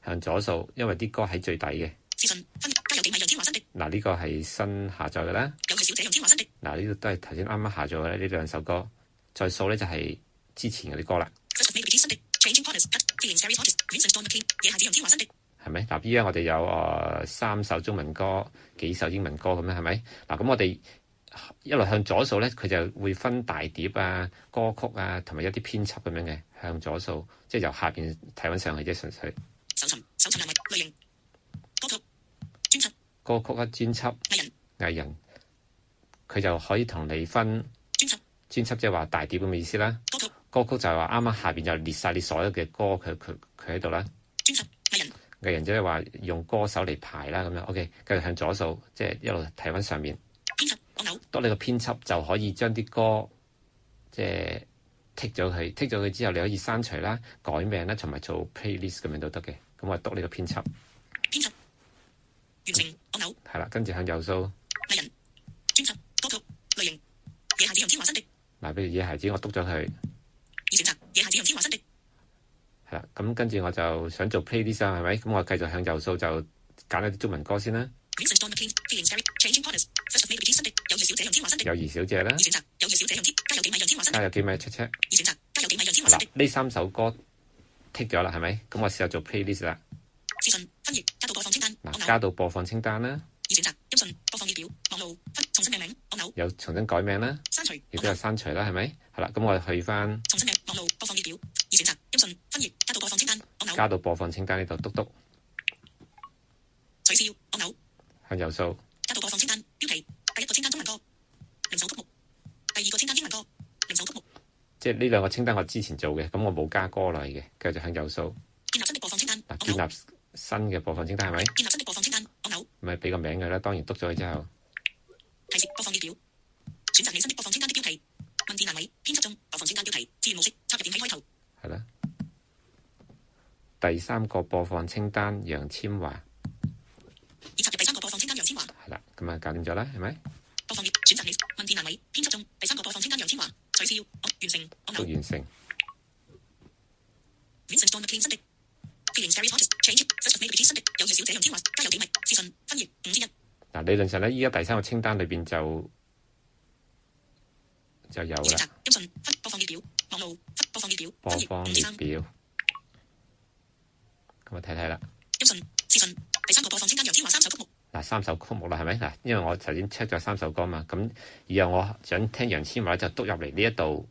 向左掃，因為啲歌喺最底嘅。 視訊分加有幾米楊千嬅新的。 嗱，呢個係新下載嘅啦。 又係小姐楊千嬅新的。 嗱，呢度都係頭先啱啱下載嘅呢兩首歌。再掃咧就係之前嗰啲歌啦。係咪？嗱，依家我哋有3首中文歌，幾首英文歌咁樣，係咪？嗱，咁我哋一路向左掃咧，佢就會分大碟啊、歌曲啊，同埋一啲編輯咁樣嘅向左掃，即係由下邊睇翻上去啫，純粹。 搜尋欄位類型歌曲專輯歌曲啊，專輯藝人，佢就可以同你分專輯，即係話大碟咁嘅意思啦。歌曲就係話啱啱下邊就列晒你所有嘅歌，佢喺度啦。 專輯藝人即係話用歌手嚟排啦，咁樣 OK。繼續向左掃，即係一路睇翻上面。 編輯按鈕， 當你個編輯就可以將啲歌即係剔咗佢，剔咗佢之後，你可以刪除啦、改名啦，同埋做 playlist 咁樣都得嘅。咁我督呢個編輯。 編輯完成按鈕。 係啦，跟住向右掃。 藝人專輯歌曲類型野孩子楊千嬅新的。 嗱，譬如野孩子，我督咗佢。 已選擇野孩子楊千嬅新的。 係啦，咁跟住我就想做 playlist 啊，係咪？咁我繼續向右掃就揀一啲中文歌先啦。友誼小姐啦。加有幾米check。嗱，呢3首歌剔咗啦，係咪？咁我試下做 playlist 啦。嗱，加到播放清單啦。有重新改名啦，亦都有刪除啦，係咪？係啦，咁我去翻加到播放清單呢度，篤篤向右掃。加到播放清單標題，第一個清單中文歌，零首曲目；第二個清單英文歌，零首曲目。即係呢兩個清單我之前做嘅，咁我冇加歌落去嘅，繼續向右掃。建立新嘅播放清單。嗱，建立新嘅播放清單係咪？建立新嘅播放清單按鈕。咪俾個名佢啦，當然篤咗佢之後。提示播放列表，選擇你新的播放清單的標題。文字欄位編輯中，播放清單標題自然模式插入點喺開頭。係啦。第3個播放清單楊千嬅。已插入第3個播放清單楊千嬅。係啦，咁啊搞掂咗啦，係咪？播放列選擇你文字欄位編輯中第3個播放清單楊千嬅。取消完成按鈕。都完成。嗱，理論上咧，依家第3個清單裏邊就有啦。播放列表，咁我睇睇啦。第3個播放清單楊千嬅3首曲目。嗱，3首曲目啦，係咪？嗱，因為我頭先 check 咗3首歌嘛，咁以後我想聽楊千嬅就督入嚟呢一度，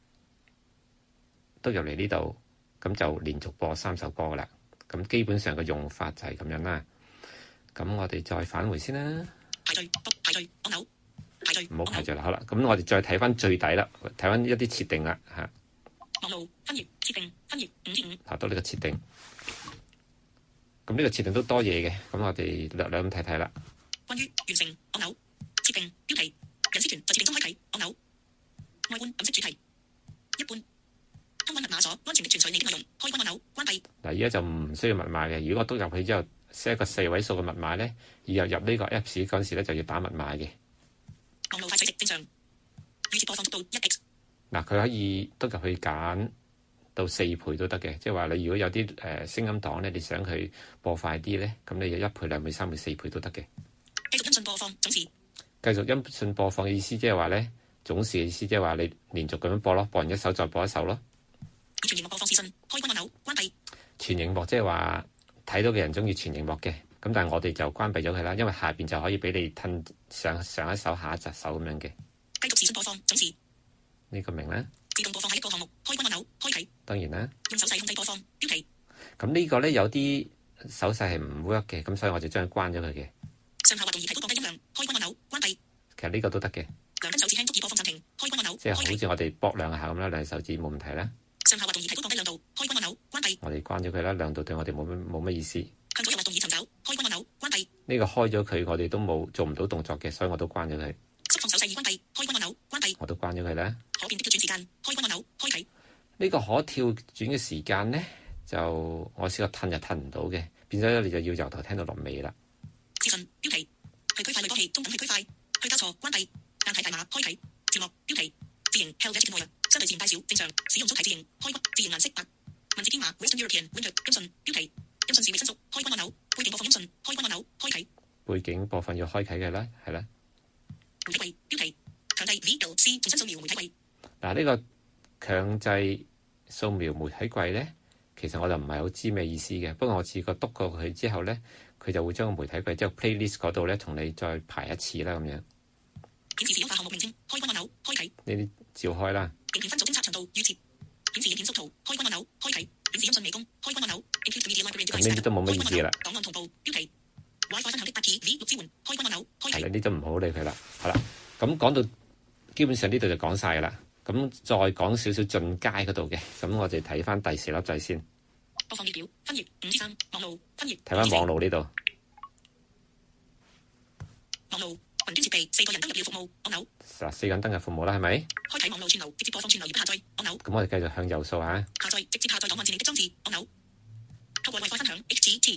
督入嚟呢度，咁就連續播3首歌噶啦。咁基本上個用法就係咁樣啦。咁我哋再返回先啦。排序按鈕，唔好排序啦。好啦，咁我哋再睇翻最底啦，睇翻一啲設定啦嚇。網路分頁設定分頁5/5。嗱，到呢個設定。咁呢個設定都多嘢嘅，咁我哋略略咁睇睇啦。關於完成按鈕，設定標題隱私權在設定中開啟按鈕，外觀暗色主題一般，通關密碼鎖安全的存取你的內容開關按鈕關閉。嗱，而家就唔需要密碼嘅。如果我督入去之後 set 一個4位數嘅密碼咧，以後入呢個 Apps 嗰陣時咧就要打密碼嘅。網路快取值正常，預設播放速度1x。嗱，佢可以督入去揀到4倍都得嘅，即係話你如果有啲聲音檔咧，你想佢播快啲咧，咁你有1倍、2倍、3倍、4倍都得嘅。繼續音訊播放總時。繼續音訊播放嘅意思即係話咧，總時嘅意思即係話你連續咁樣播咯，播完一首再播一首咯。以全螢幕播放視訊，開關按鈕關閉。全螢幕即係話睇到嘅人中意全螢幕嘅，咁但係我哋就關閉咗佢啦，因為下邊就可以俾你褪上一首下一首咁樣嘅。繼續視訊播放總時。呢個明啦。自動播放下一個項目，開關按鈕開啟。當然啦。用手勢控制播放標題。咁呢個咧有啲手勢係唔 work 嘅，咁所以我就將佢關咗佢嘅。上下滑動儀提高降低音量，開關按鈕關閉。其實呢個都得嘅。兩根手指輕觸以播放暫停，開關按鈕。即係好似我哋搏兩下咁啦，兩手指冇問題啦。上下滑動儀提高降低亮度，開關按鈕關閉。我哋關咗佢啦，亮度對我哋冇乜意思。向左右滑動以尋找，開關按鈕關閉。呢個開咗佢，我哋都冇做唔到動作嘅，所以我都關咗佢。釋放手勢已關閉，開關按鈕關閉。我都關咗佢啦。可變的跳轉時間，開關按鈕開啟。呢個可跳轉嘅時間咧，就我試過褪就褪唔到嘅，變咗你就要由頭聽到落尾啦。視訊標題去區塊類歌器，中等去區塊，去交錯關閉，硬體大碼開啟，字幕標題字形 Helvetic Noise，相對自然大小正常，使用粗體字形開關，字形顏色白，文字編碼 Western European Winter 音訊標題音訊是未申述，開關按鈕，背景播放音訊，開關按鈕，開啟。 背景播放要開啟嘅啦，係啦。 媒體櫃標題強制 VLC 重新掃描媒體櫃。 嗱，呢個強制掃描媒體櫃咧，其實我就唔係好知咩意思嘅。不過我試過篤過佢之後咧，佢就會將個媒體櫃即係 playlist 嗰度咧，同你再排一次啦咁樣。 顯示使用化項目名稱，開關按鈕，開啟。 呢啲照開啦。 影片分組偵測長度預設。顯示影片縮圖，開關按鈕，開啟。顯示音訊微攻，開關按鈕。 咁呢啲都冇乜意思啦。 檔案同步標題 WiFi 分享的8P V6支援，開關按鈕，開啟。 係啦，呢都唔好理佢啦。好啦，咁講到基本上呢度就講晒㗎啦。咁再講少少進階嗰度嘅，咁我哋睇翻第4粒掣先。 播放列表分頁5/3網路分頁。 睇翻網路呢度。 網路雲端設備4個人登入了服務按鈕。 4個人登入服務啦，係咪？ 開啟網路串流，直接播放串流而不下載按鈕。 咁我哋繼續向右掃下。 下載直接下載檔案至你的裝置按鈕。透過 WiFi 分享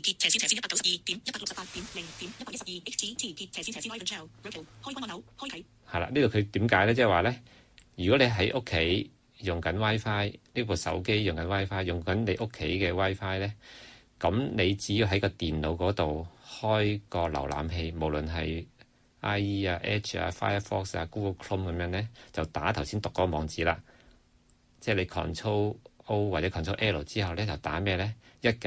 http://192.168.0.112http://live channel 開關按鈕開啟。 係啦，呢度佢點解咧？即係話咧，如果你喺屋企用緊 WiFi，呢部手機用緊 WiFi，用緊你屋企嘅 WiFi 咧，咁你只要喺個電腦嗰度開個瀏覽器，無論係 IE 啊、Edge 啊、Firefox 啊、Google Chrome 咁樣咧，就打頭先讀嗰個網址啦。即係你 Control O 或者 Control L 之後咧，就打咩咧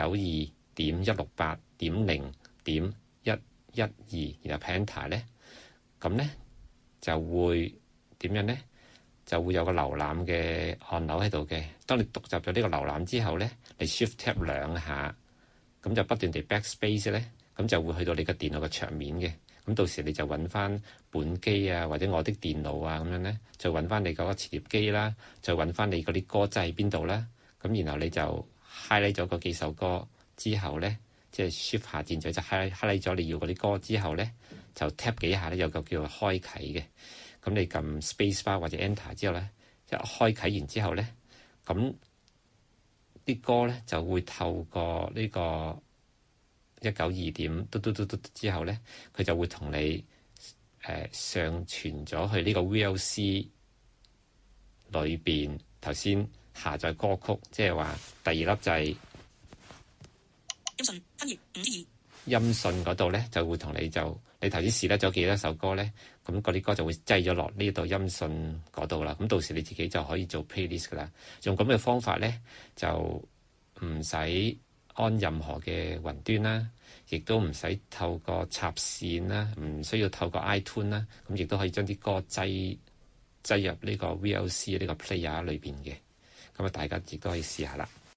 ？192.168.0.112，然後 Enter 咧，咁咧就會點樣咧？就會有個瀏覽嘅按鈕喺度嘅。當你讀入咗呢個瀏覽之後咧，你 Shift Tab 2下，咁就不斷地 Backspace 咧，咁就會去到你個電腦嘅桌面嘅。咁到時你就揾翻本機啊，或者我的電腦啊咁樣咧，就揾翻你嗰個磁碟機啦，就揾翻你嗰啲歌掣喺邊度啦。咁然後你就 highlight 咗嗰幾首歌之後咧，即係 Shift 下鍵就 highlight 咗你要嗰啲歌之後咧，就 tap 幾下咧，有個叫做開啟嘅。咁你撳 Space Bar 或者 Enter 之後咧，一開啟完之後咧，咁啲歌咧就會透過呢個192點嘟嘟嘟嘟之後咧，佢就會同你上傳咗去呢個 VLC 裏邊頭先下載歌曲，即係話第2粒掣音訊分頁5/2。 音訊嗰度咧就會同你你頭先試得咗幾多首歌咧，咁嗰啲歌就會擠咗落呢度音訊嗰度啦。咁到時你自己就可以做 playlist 噶啦。用咁嘅方法咧，就唔使安任何嘅雲端啦，亦都唔使透過插線啦，唔需要透過 iTunes 啦，咁亦都可以將啲歌擠入呢個 VLC 呢個 player 裏邊嘅。咁啊，大家亦都可以試下啦。